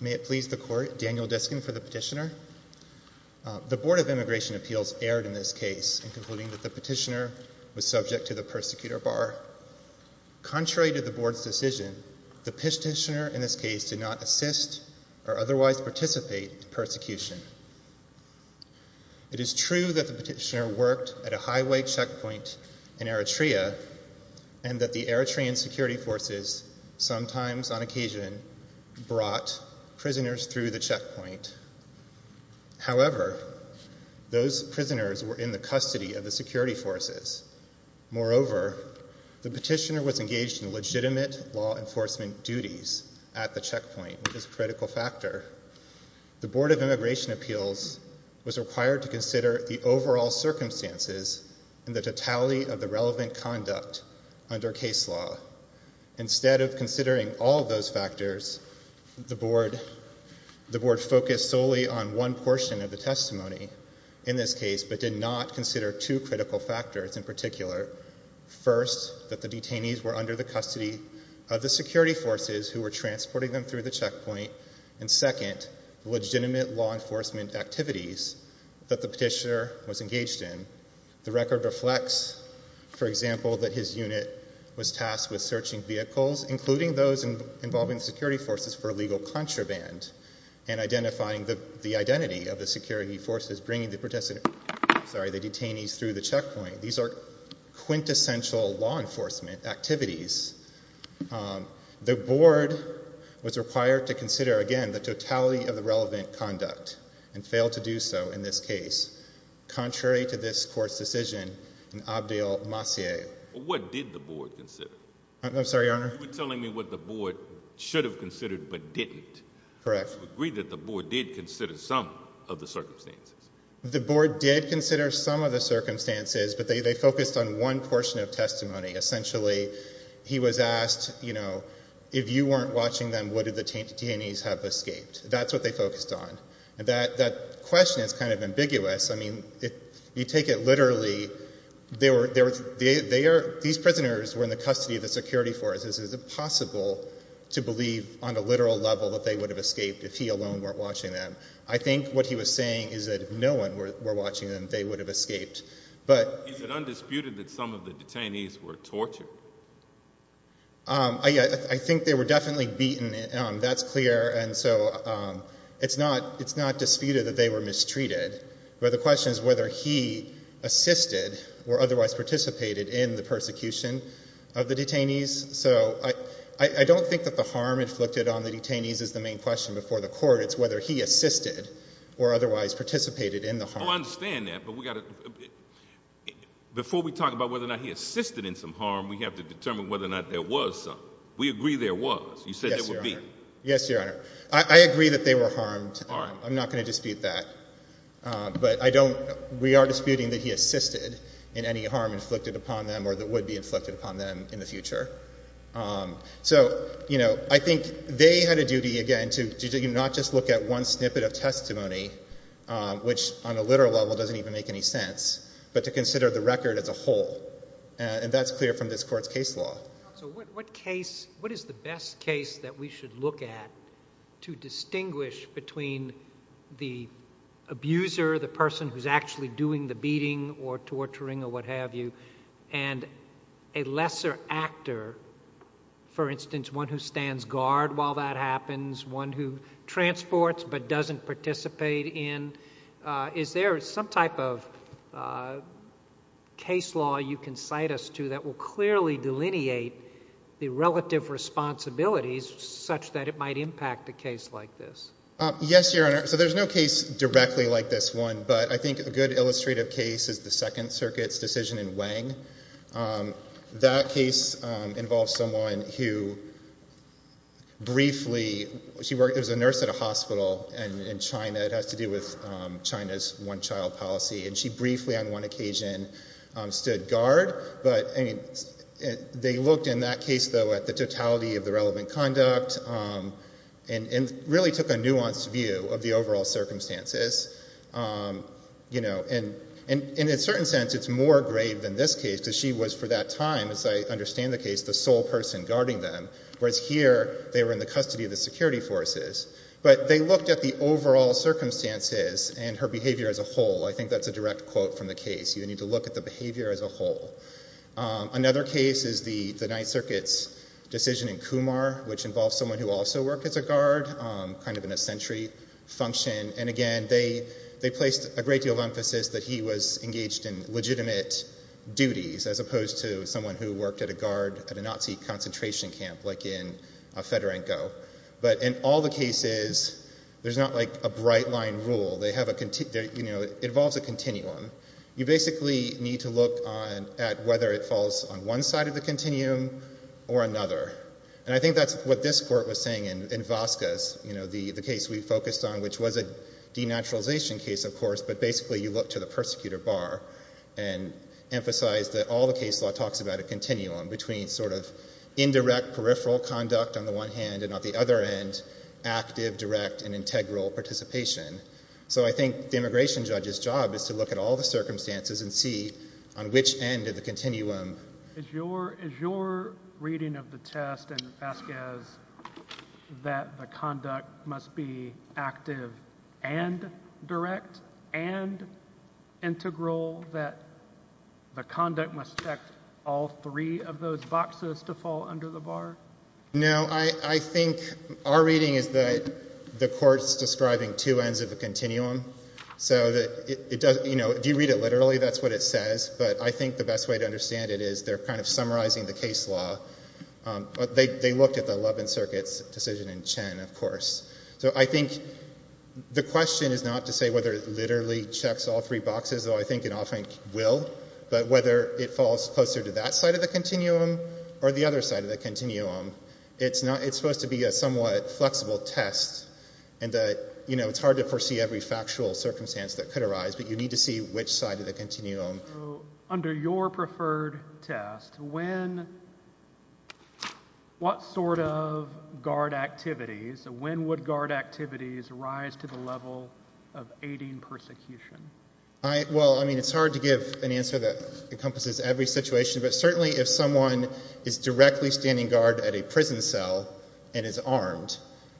May it please the Court, Daniel Diskin for the petitioner. The Board of Immigration Appeals erred in this case in concluding that the petitioner was subject to the persecutor bar. Contrary to the Board's decision, the petitioner in this case did not assist or otherwise participate in persecution. It is true that the petitioner worked at a highway checkpoint in Eritrea and that the Eritrean security forces sometimes, on occasion, brought prisoners through the checkpoint. However, those prisoners were in the custody of the security forces. Moreover, the petitioner was engaged in legitimate law enforcement duties at the checkpoint, which is a critical factor. The Board of Immigration Appeals was required to consider the overall circumstances and the totality of the relevant conduct under case law. Instead of considering all of those factors, the board focused solely on one portion of the testimony in this case, but did not consider two critical factors in particular. First, that the detainees were under the custody of the security forces who were transporting them through the checkpoint, and second, the legitimate law enforcement activities that the petitioner was engaged in. The record reflects, for example, that his unit was tasked with searching vehicles, including those involving the security forces, for illegal contraband, and identifying the identity of the security forces bringing the detainees through the checkpoint. These are quintessential law enforcement activities. The board was required to consider, again, the totality of the relevant conduct, and failed to do so in this case, contrary to this Court's decision in Abdel Massieh. Well, what did the board consider? I'm sorry, Your Honor? You were telling me what the board should have considered but didn't. Correct. You agreed that the board did consider some of the circumstances. The board did consider some of the circumstances, but they focused on one portion of testimony. Essentially, he was asked, if you weren't watching them, would the detainees have escaped? That's what they focused on. And that question is kind of ambiguous. I mean, if you take it literally, these prisoners were in the custody of the security forces. Is it possible to believe on a literal level that they would have escaped if he alone weren't watching them? I think what he was saying is that if no one were watching them, they would have escaped. But is it undisputed that some of the detainees were tortured? I think they were definitely beaten. That's clear. And so it's not disputed that they were mistreated. But the question is whether he assisted or otherwise participated in the persecution of the detainees. So I don't think that the harm inflicted on the detainees is the main question before the Court. It's whether he assisted or otherwise participated in the harm. Oh, I understand that, but before we talk about whether or not he assisted in some harm, we have to determine whether or not there was some. We agree there was. You said there would be. Yes, Your Honor. I agree that they were harmed. All right. I'm not going to dispute that. But we are disputing that he assisted in any harm inflicted upon them or that would be inflicted upon them in the future. So, I think they had a duty, again, to not just look at one snippet of testimony, which on a literal level doesn't even make any sense, but to consider the record as a whole. And that's clear from this Court's case law. So what is the best case that we should look at to distinguish between the abuser, the person who's actually doing the beating or torturing or what have you, and a lesser actor, for instance, one who stands guard while that happens, one who transports but doesn't participate in? Is there some type of case law you can cite us to that will clearly delineate the relative responsibilities such that it might impact a case like this? Yes, Your Honor. So there's no case directly like this one, but I think a good illustrative case is the Second Circuit's decision in Wang. That case involves someone who briefly, it was a nurse at a hospital in China. It has to do with China's one-child policy. And she briefly, on one occasion, stood guard. But, they looked in that case, though, at the totality of the relevant conduct and really took a nuanced view of the overall circumstances. And in a certain sense, it's more grave than this case because she was, for that time, as I understand the case, the sole person guarding them, whereas here they were in the custody of the security forces. But they looked at the overall circumstances and her behavior as a whole. I think that's a direct quote from the case. You need to look at the behavior as a whole. Another case is the Ninth Circuit's decision in Kumar, which involves someone who also worked as a guard, kind of in a sentry function. And again, they placed a great deal of emphasis that he was engaged in legitimate duties as opposed to someone who worked at a guard at a Nazi concentration camp like in Fedorenko. But in all the cases, there's not like a bright line rule. They have it involves a continuum. You basically need to look at whether it falls on one side of the continuum or another. And I think that's what this court was saying in Vasquez, the case we focused on, which was a denaturalization case, of course, but basically you look to the persecutor bar and emphasize that all the case law talks about a continuum between sort of indirect peripheral conduct on the one hand and on the other end, active, direct, and integral participation. So I think the immigration judge's job is to look at all the circumstances and see on which end of the continuum. Is your reading of the test in Vasquez that the conduct must be active and direct and integral, that the conduct must check all three of those boxes to fall under the bar? No, I think our reading is that the court's describing two ends of a continuum. So that it does, if you read it literally, that's what it says. But I think the best way to understand it is they're kind of summarizing the case law. But they looked at the 11th Circuit's decision in Chen, of course. So I think the question is not to say whether it literally checks all three boxes, though I think it often will, but whether it falls closer to that side of the continuum or the other side of the continuum. It's supposed to be a somewhat flexible test, and that, it's hard to foresee every factual circumstance that could arise, but you need to see which side of the continuum. So under your preferred test, what sort of guard activities, when would guard activities rise to the level of aiding persecution? It's hard to give an answer that encompasses every situation, but certainly if someone is directly standing guard at a prison cell and is armed,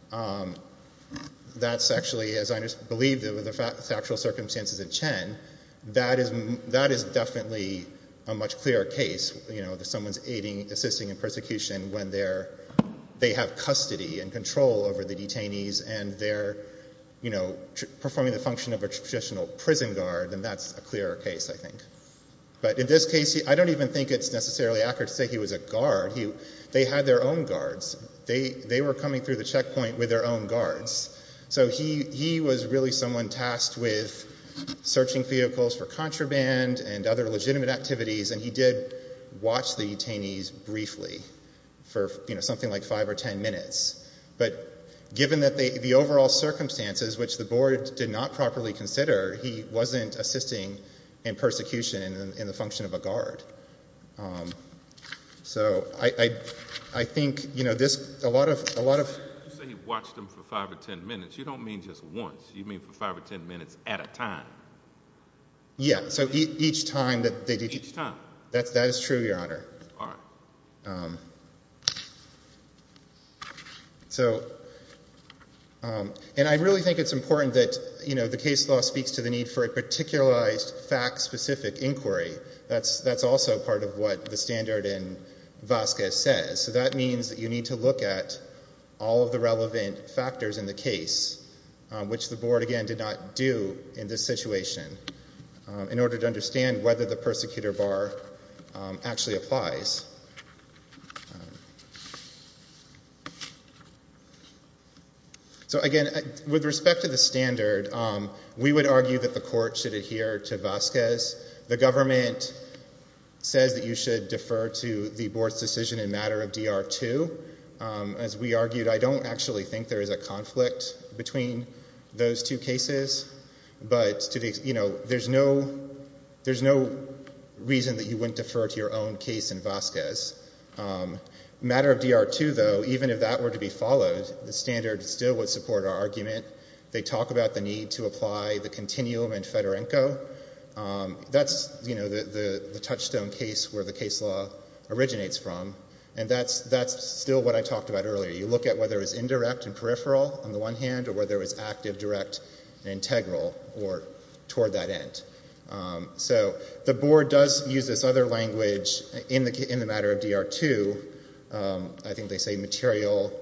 that's actually, as I believe the factual circumstances in Chen, that is definitely a much clearer case. That someone's assisting in persecution when they have custody and control over the detainees and they're performing the function of a traditional prison guard, then that's a clearer case, I think. But in this case, I don't even think it's necessarily accurate to say he was a guard. They had their own guards. They were coming through the checkpoint with their own guards. So he was really someone tasked with searching vehicles for contraband and other legitimate activities, and he did watch the detainees briefly for something like 5 or 10 minutes. But given that the overall circumstances, which the board did not properly consider, he wasn't assisting in persecution in the function of a guard. So I think a lot of. You say he watched them for 5 or 10 minutes. You don't mean just once. You mean for 5 or 10 minutes at a time. Yeah. So each time that they did. Each time. That is true, Your Honor. All right. And I really think it's important that, the case law speaks to the need for a particularized, fact-specific inquiry. That's also part of what the standard in Vasquez says. So that means that you need to look at all of the relevant factors in the case, which the board, again, did not do in this situation, in order to understand whether the persecutor bar actually applies. So again, with respect to the standard, we would argue that the court should adhere to Vasquez. The government says that you should defer to the board's decision in matter of DR2. As we argued, I don't actually think there is a conflict between those two cases, but there's no reason that you wouldn't defer to your own case in Vasquez. Matter of DR2, though, even if that were to be followed, the standard still would support our argument. They talk about the need to apply the continuum in Fedorenko. That's, the touchstone case where the case law originates from. And that's still what I talked about earlier. You look at whether it was indirect and peripheral on the one hand, or whether it was active, direct, and integral, or toward that end. So the board does use this other language in the matter of DR2. I think they say material,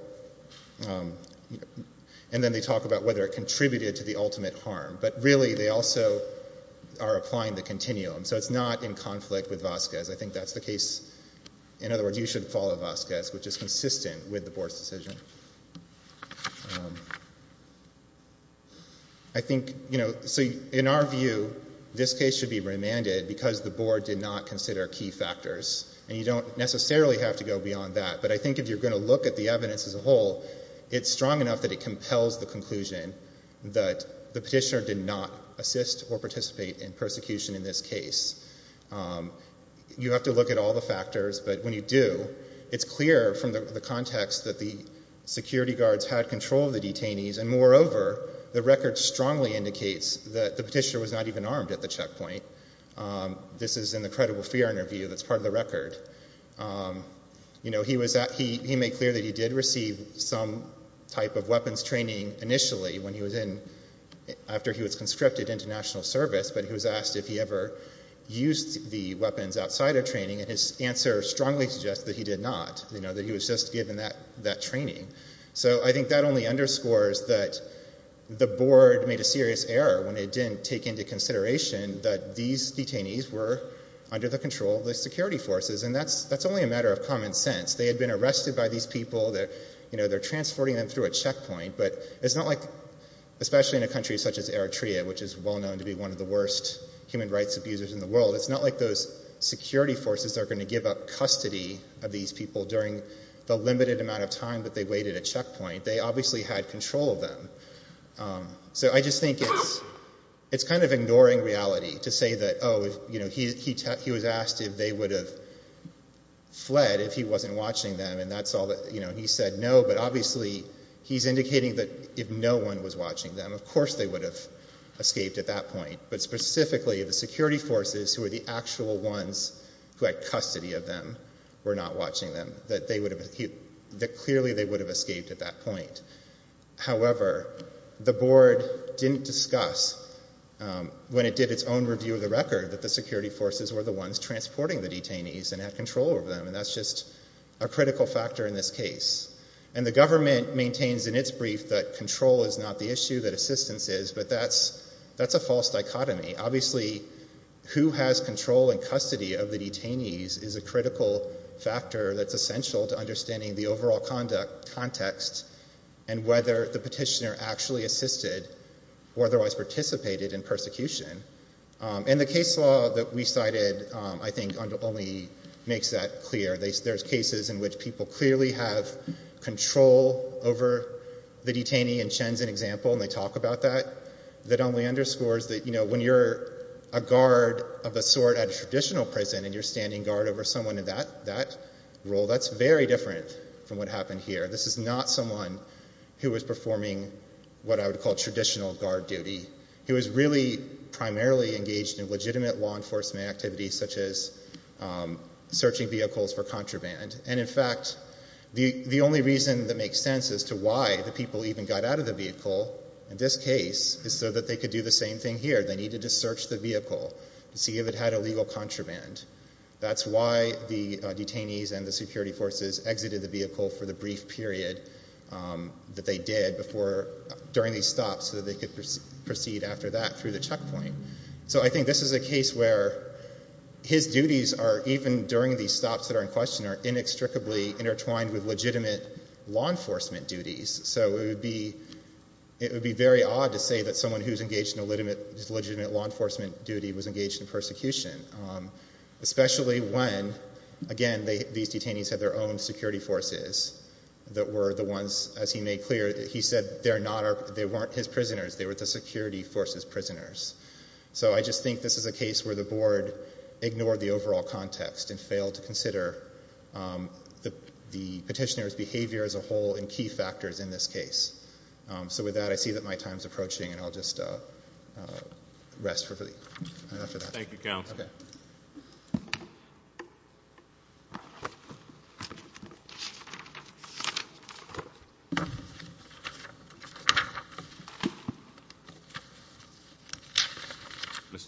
and then they talk about whether it contributed to the ultimate harm. But really, they also are applying the continuum. So it's not in conflict with Vasquez. I think that's the case. In other words, you should follow Vasquez, which is consistent with the board's decision. I think, so in our view, this case should be remanded because the board did not consider key factors. And you don't necessarily have to go beyond that. But I think if you're going to look at the evidence as a whole, it's strong enough that it compels the conclusion that the petitioner did not assist or participate in persecution in this case. You have to look at all the factors, but when you do, it's clear from the context that the security guards had control of the detainees, and moreover, the record strongly indicates that the petitioner was not even armed at the checkpoint. This is in the credible fear interview that's part of the record. He made clear that he did receive some type of weapons training initially when he was after he was conscripted into national service, but he was asked if he ever used the weapons outside of training, and his answer strongly suggests that he did not, that he was just given that training. So I think that only underscores that the board made a serious error when it didn't take into consideration that these detainees were under the control of the security forces, and that's only a matter of common sense. They had been arrested by these people, they're transporting them through a checkpoint, but it's not like, especially in a country such as Eritrea, which is well known to be one of the worst human rights abusers in the world, it's not like those security forces are going to give up custody of these people during the limited amount of time that they waited at checkpoint. They obviously had control of them. So I just think it's kind of ignoring reality to say that, he was asked if they would have fled if he wasn't watching them, and that's all that, he said no, but obviously he's indicating that if no one was watching them, of course they would have escaped at that point. But specifically, the security forces, who were the actual ones who had custody of them, were not watching them, that clearly they would have escaped at that point. However, the board didn't discuss, when it did its own review of the record, that the security forces were the ones transporting the detainees and had control over them, and that's just a critical factor in this case. And the government maintains in its brief that control is not the issue, that assistance is, but that's a false dichotomy. Obviously, who has control and custody of the detainees is a critical factor that's essential to understanding the overall context and whether the petitioner actually assisted or otherwise participated in persecution. And the case law that we cited, I think, only makes that clear. There's cases in which people clearly have control over the detainee, and Chen's an example, and they talk about that only underscores that, when you're a guard of a sort at a traditional prison and you're standing guard over someone in that role, that's very different from what happened here. This is not someone who was performing what I would call traditional guard duty. He was really primarily engaged in legitimate law enforcement activities such as searching vehicles for contraband. And in fact, the only reason that makes sense as to why the people even got out of the vehicle in this case is so that they could do the same thing here. They needed to search the vehicle to see if it had illegal contraband. That's why the detainees and the security forces exited the vehicle for the brief period that they did during these stops so that they could proceed after that through the checkpoint. So I think this is a case where his duties are, even during these stops that are in question, are inextricably intertwined with legitimate law enforcement duties. So it would be very odd to say that someone who's engaged in a legitimate law enforcement duty was engaged in persecution, especially when, again, these detainees had their own security forces that were the ones, as he made clear, he said they weren't his prisoners, they were the security forces prisoners. So I just think this is a case where the board ignored the overall context and failed to consider the petitioner's behavior as a whole and key factors in this case. So with that, I see that my time's approaching, and I'll just rest after that. Thank you, counsel. Okay.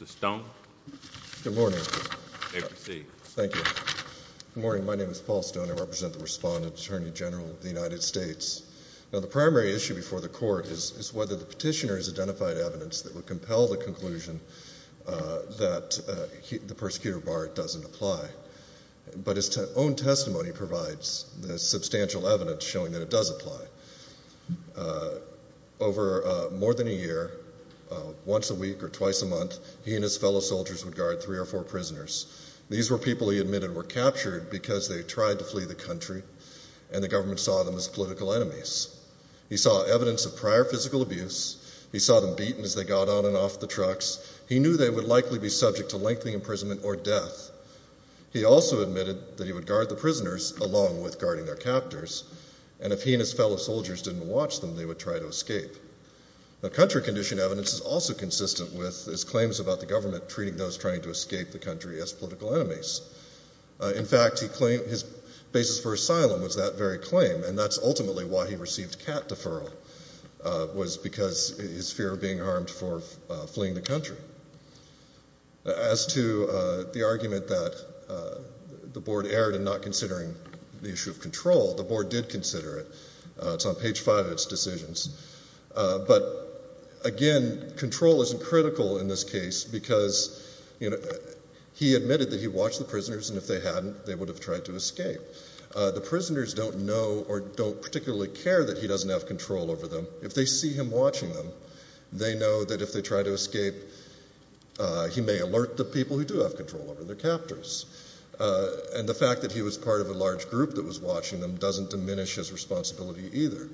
Mr. Stone, Good morning. may proceed. Thank you. Good morning. My name is Paul Stone. I represent the Respondent Attorney General of the United States. Now, the primary issue before the court is whether the petitioner has identified evidence that would compel the conclusion that the persecutor bar doesn't apply. But his own testimony provides the substantial evidence showing that it does apply. Over more than a year, once a week or twice a month, he and his fellow soldiers would guard 3 or 4 prisoners. These were people he admitted were captured because they tried to flee the country, and the government saw them as political enemies. He saw evidence of prior physical abuse. He saw them beaten as they got on and off the trucks. He knew they would likely be subject to lengthy imprisonment or death. He also admitted that he would guard the prisoners along with guarding their captors, and if he and his fellow soldiers didn't watch them, they would try to escape. Now, country condition evidence is also consistent with his claims about the government treating those trying to escape the country as political enemies. In fact, he claimed his basis for asylum was that very claim, and that's ultimately why he received cat deferral, was because his fear of being harmed for fleeing the country. As to the argument that the board erred in not considering the issue of control, the board did consider it. It's on page 5 of its decisions. But again, control isn't critical in this case because, he admitted that he watched the prisoners, and if they hadn't, they would have tried to escape. The prisoners don't know or don't particularly care that he doesn't have control over them. If they see him watching them, they know that if they try to escape, he may alert the people who do have control over their captors. And the fact that he was part of a large group that was watching them doesn't diminish his responsibility either.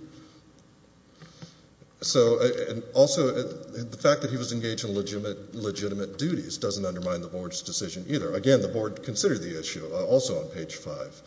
So, and also, the fact that he was engaged in legitimate duties doesn't undermine the board's decision either. Again, the board considered the issue, also on page 5.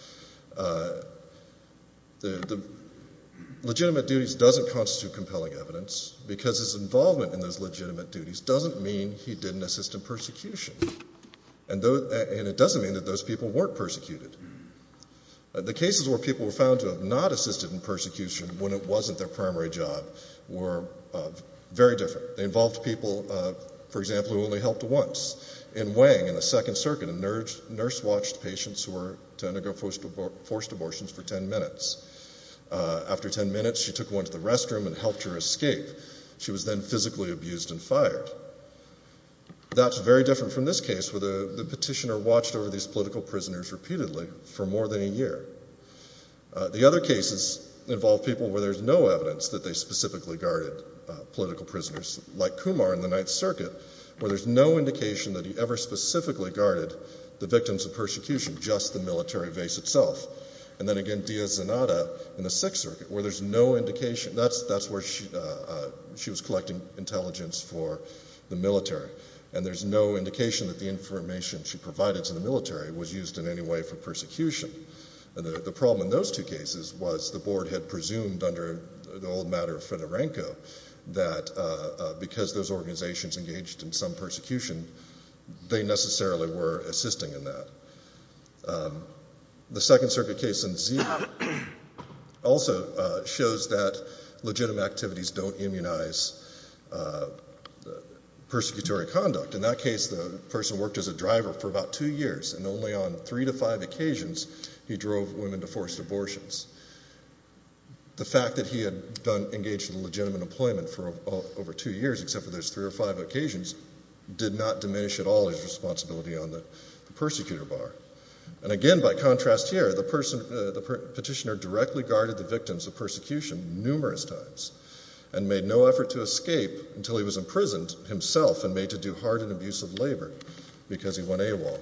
The legitimate duties doesn't constitute compelling evidence because his involvement in those legitimate duties doesn't mean he didn't assist in persecution. And it doesn't mean that those people weren't persecuted. The cases where people were found to have not assisted in persecution when it wasn't their primary job were very different. They involved people, for example, who only helped once. In Wang, in the Second Circuit, a nurse watched patients who were to undergo forced abortions for 10 minutes. After 10 minutes, she took one to the restroom and helped her escape. She was then physically abused and fired. That's very different from this case, where the petitioner watched over these political prisoners repeatedly for more than a year. The other cases involve people where there's no evidence that they specifically guarded political prisoners, like Kumar in the Ninth Circuit, where there's no indication that he ever specifically guarded the victims of persecution, just the military base itself. And then again, Diaz-Zanata in the Sixth Circuit, where there's no indication. That's where she was collecting intelligence for the military. And there's no indication that the information she provided to the military was used in any way for persecution. And the problem in those two cases was the board had presumed under the old matter of Fedorenko that because those organizations engaged in some persecution, they necessarily were assisting in that. The Second Circuit case in Zia also shows that legitimate activities don't immunize persecutory conduct. In that case, the person worked as a driver for about 2 years, and only on 3 to 5 occasions he drove women to forced abortions. The fact that he had engaged in legitimate employment for over 2 years, except for those 3 or 5 occasions, did not diminish at all his responsibility on the persecutor bar. And again, by contrast here, the petitioner directly guarded the victims of persecution numerous times and made no effort to escape until he was imprisoned himself and made to do hard and abusive labor because he went AWOL.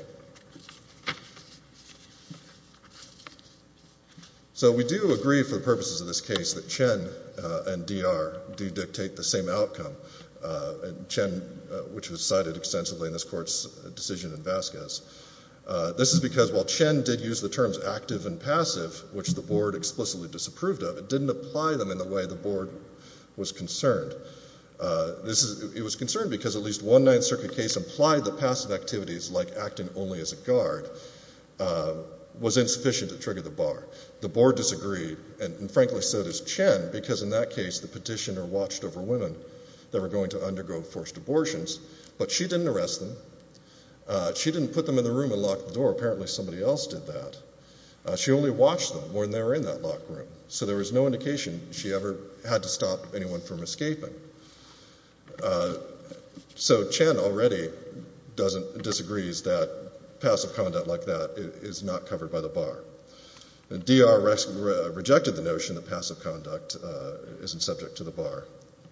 So we do agree for the purposes of this case that Chen and DR do dictate the same outcome. And Chen, which was cited extensively in this court's decision in Vasquez. This is because while Chen did use the terms active and passive, which the board explicitly disapproved of, it didn't apply them in the way the board was concerned. It was concerned because at least one Ninth Circuit case implied that passive activities, like acting only as a guard, was insufficient to trigger the bar. The board disagreed, and frankly so does Chen, because in that case the petitioner watched over women that were going to undergo forced abortions, But she didn't arrest them. She didn't put them in the room and lock the door. Apparently somebody else did that. She only watched them when they were in that locked room. So there was no indication she ever had to stop anyone from escaping. So Chen already disagrees that passive conduct like that is not covered by the bar. And DR rejected the notion that passive conduct isn't subject to the bar.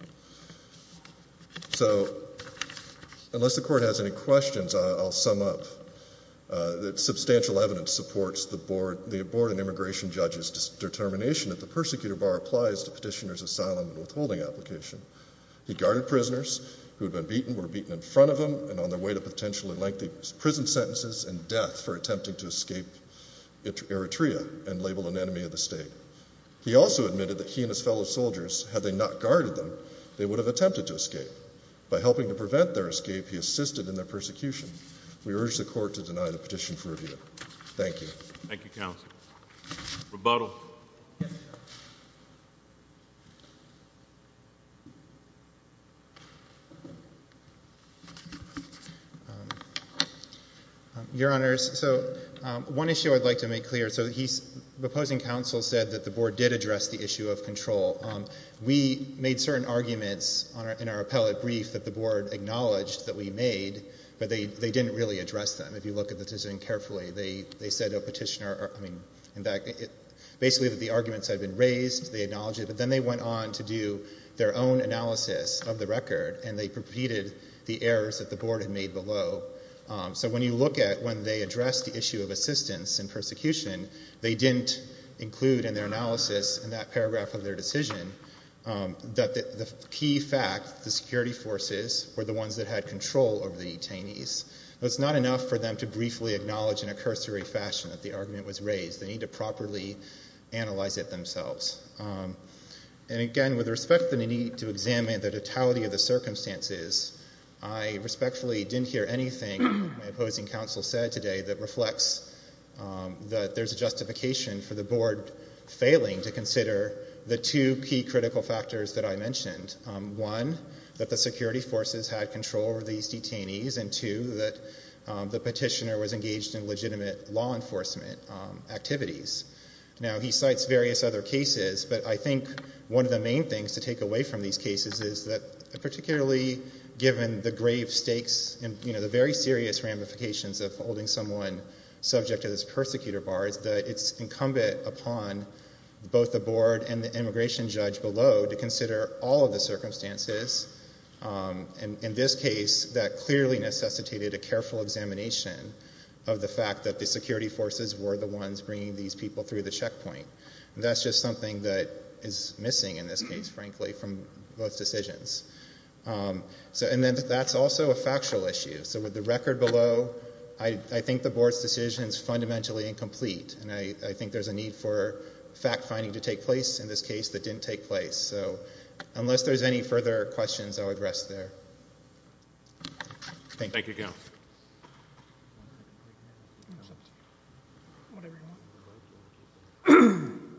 So unless the court has any questions, I'll sum up. That substantial evidence supports the board and immigration judge's determination that the persecutor bar applies to petitioner's asylum and withholding application. He guarded prisoners who had been beaten, were beaten in front of him, and on their way to potentially lengthy prison sentences and death for attempting to escape Eritrea and labeled an enemy of the state. He also admitted that he and his fellow soldiers, had they not guarded them, they would have attempted to escape. By helping to prevent their escape, he assisted in their persecution. We urge the court to deny the petition for review. Thank you. Thank you, counsel. Rebuttal. Your Honors, so one issue I'd like to make clear. So the opposing counsel said that the board did address the issue of control. We made certain arguments in our appellate brief that the board acknowledged that we made, but they didn't really address them. If you look at the decision carefully, they said a petitioner, in fact, basically that the arguments had been raised, they acknowledged it, but then they went on to do their own analysis of the record, and they repeated the errors that the board had made below. So when you look at when they addressed the issue of assistance in persecution, they didn't include in their analysis in that paragraph of their decision that the key fact, the security forces, were the ones that had control over the detainees. It's not enough for them to briefly acknowledge in a cursory fashion that the argument was raised. They need to properly analyze it themselves. And again, with respect to the need to examine the totality of the circumstances, I respectfully didn't hear anything my opposing counsel said today that reflects that there's a justification for the board failing to consider the two key critical factors that I mentioned. One, that the security forces had control over these detainees, and two, that the petitioner was engaged in legitimate law enforcement activities. Now, he cites various other cases, but I think one of the main things to take away from these cases is that, particularly given the grave stakes and the very serious ramifications of holding someone subject to this persecutor bar, is that it's incumbent upon both the board and the immigration judge below to consider all of the circumstances. And in this case, that clearly necessitated a careful examination of the fact that the security forces were the ones bringing these people through the checkpoint. And that's just something that is missing in this case, frankly, from both decisions. And then that's also a factual issue. So with the record below, I think the board's decision is fundamentally incomplete, and I think there's a need for fact-finding to take place in this case that didn't take place. So unless there's any further questions, I would rest there. Thank you. Thank you, counsel.